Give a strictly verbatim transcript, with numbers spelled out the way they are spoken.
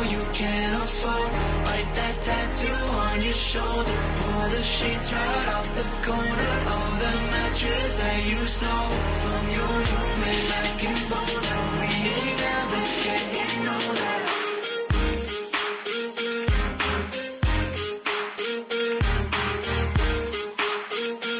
you can't afford. Write that tattoo on your shoulder. Pull the sheets right off the corner of the mattress that you stole from your roommate.